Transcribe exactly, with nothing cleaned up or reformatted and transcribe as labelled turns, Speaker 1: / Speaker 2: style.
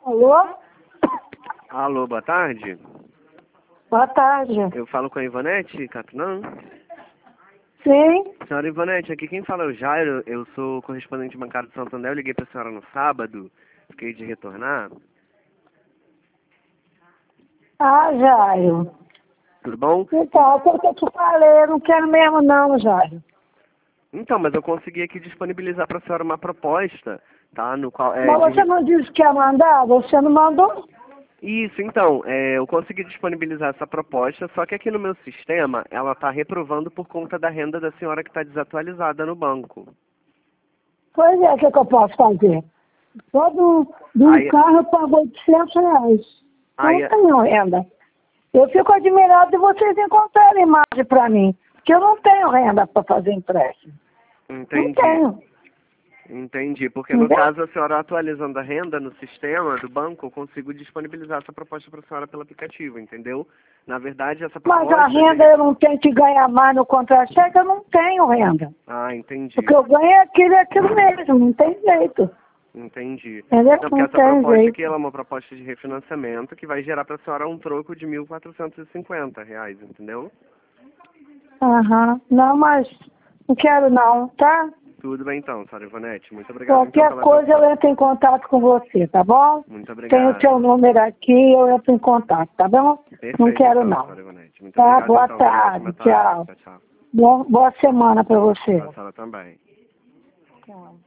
Speaker 1: Alô?
Speaker 2: Alô, boa tarde.
Speaker 1: Boa tarde.
Speaker 2: Eu falo com a Ivonete Capinã.
Speaker 1: Sim?
Speaker 2: Senhora Ivonete, aqui quem fala é o Jairo. Eu sou correspondente bancário de Santander. Eu liguei para a senhora no sábado. Fiquei de retornar.
Speaker 1: Ah, Jairo.
Speaker 2: Tudo bom?
Speaker 1: Então, o que eu te falei, eu não quero mesmo não, Jairo.
Speaker 2: Então, mas eu consegui aqui disponibilizar para a senhora uma proposta, tá? No qual é
Speaker 1: Mas
Speaker 2: de...
Speaker 1: você não disse que ia mandar? Você não mandou?
Speaker 2: Isso, então, é, eu consegui disponibilizar essa proposta, só que aqui no meu sistema ela está reprovando por conta da renda da senhora que está desatualizada no banco.
Speaker 1: Pois é, o que, que eu posso fazer? Todo de um
Speaker 2: Aí,
Speaker 1: carro eu pago oitocentos reais.
Speaker 2: aí,
Speaker 1: Não tenho renda. Eu fico admirado de vocês encontrarem imagem para mim, porque eu não tenho renda para fazer empréstimo. Não
Speaker 2: entendi.
Speaker 1: tenho.
Speaker 2: Entendi, porque no
Speaker 1: Entendeu?
Speaker 2: caso a senhora atualizando a renda no sistema do banco, eu consigo disponibilizar essa proposta para a senhora pelo aplicativo, entendeu? Na verdade, essa
Speaker 1: Mas
Speaker 2: proposta...
Speaker 1: a renda
Speaker 2: de-
Speaker 1: eu não tenho que ganhar mais no contra-cheque, eu não tenho renda.
Speaker 2: Ah, entendi,
Speaker 1: O que eu ganho é aquilo, é aquilo mesmo, não tem jeito.
Speaker 2: entendi.
Speaker 1: Entendeu?
Speaker 2: Não, porque
Speaker 1: Não
Speaker 2: essa
Speaker 1: tem
Speaker 2: proposta aqui
Speaker 1: jeito.
Speaker 2: ela é uma proposta de refinanciamento que vai gerar para a senhora um troco de mil quatrocentos e cinquenta reais, entendeu?
Speaker 1: Aham. Não, mas não quero não, tá?
Speaker 2: Tudo bem então, senhora Ivonete. Muito obrigado então
Speaker 1: Qualquer
Speaker 2: pela
Speaker 1: coisa eu
Speaker 2: atenção.
Speaker 1: entro em contato com você, tá bom?
Speaker 2: Muito
Speaker 1: Tenho o seu
Speaker 2: obrigado.
Speaker 1: número aqui, eu entro em contato, tá bom? Não
Speaker 2: Perfeito
Speaker 1: quero
Speaker 2: então,
Speaker 1: não.
Speaker 2: senhora Ivonete. Muito
Speaker 1: Tá?
Speaker 2: obrigado
Speaker 1: Boa
Speaker 2: então. Tenha uma
Speaker 1: tarde,
Speaker 2: ótima tarde.
Speaker 1: tchau.
Speaker 2: Tchau, tchau.
Speaker 1: Boa, boa semana pra você.
Speaker 2: Para a senhora também.
Speaker 1: Tchau.